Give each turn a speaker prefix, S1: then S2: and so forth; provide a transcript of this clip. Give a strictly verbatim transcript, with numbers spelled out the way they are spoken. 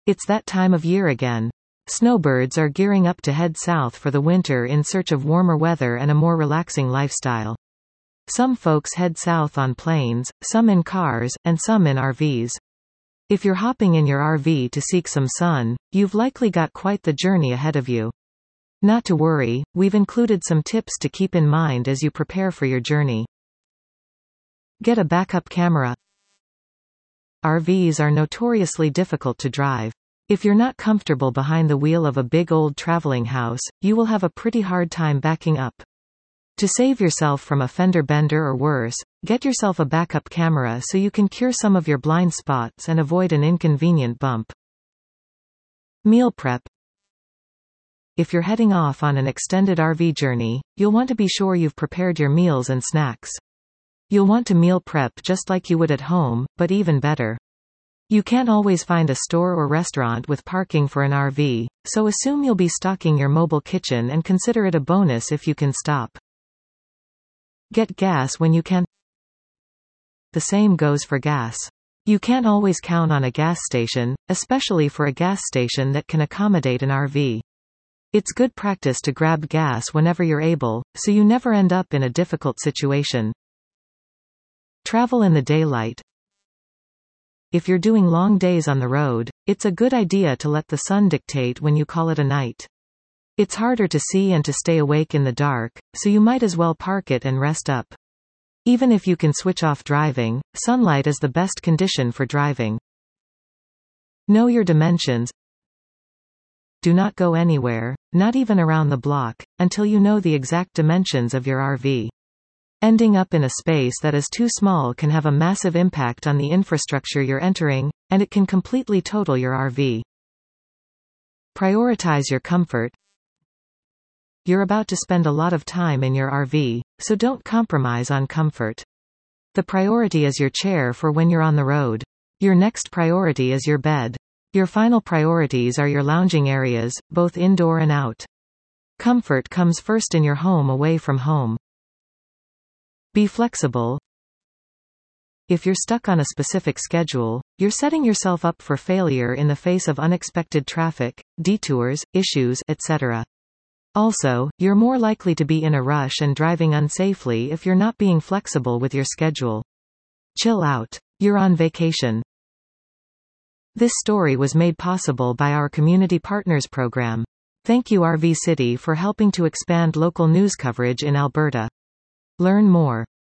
S1: It's that time of year again. Snowbirds are gearing up to head south for the winter in search of warmer weather and a more relaxing lifestyle. Some folks head south on planes, some in cars, and some in R Vs. If you're hopping in your R V to seek some sun, you've likely got quite the journey ahead of you. Not to worry, we've included some tips to keep in mind as you prepare for your journey. Get a backup camera. R Vs are notoriously difficult to drive. If you're not comfortable behind the wheel of a big old traveling house, you will have a pretty hard time backing up. To save yourself from a fender bender or worse, get yourself a backup camera so you can cure some of your blind spots and avoid an inconvenient bump. Meal prep. If you're heading off on an extended R V journey, you'll want to be sure you've prepared your meals and snacks. You'll want to meal prep just like you would at home, but even better. You can't always find a store or restaurant with parking for an R V, so assume you'll be stocking your mobile kitchen and consider it a bonus if you can stop. Get gas when you can. The same goes for gas. You can't always count on a gas station, especially for a gas station that can accommodate an R V. It's good practice to grab gas whenever you're able, so you never end up in a difficult situation. Travel in the daylight. If you're doing long days on the road, it's a good idea to let the sun dictate when you call it a night. It's harder to see and to stay awake in the dark, so you might as well park it and rest up. Even if you can switch off driving, sunlight is the best condition for driving. Know your dimensions. Do not go anywhere, not even around the block, until you know the exact dimensions of your R V. Ending up in a space that is too small can have a massive impact on the infrastructure you're entering, and it can completely total your R V. Prioritize your comfort. You're about to spend a lot of time in your R V, so don't compromise on comfort. The priority is your chair for when you're on the road. Your next priority is your bed. Your final priorities are your lounging areas, both indoor and out. Comfort comes first in your home away from home. Be flexible. If you're stuck on a specific schedule, you're setting yourself up for failure in the face of unexpected traffic, detours, issues, et cetera. Also, you're more likely to be in a rush and driving unsafely if you're not being flexible with your schedule. Chill out. You're on vacation. This story was made possible by our Community Partners program. Thank you R V City for helping to expand local news coverage in Alberta. Learn more.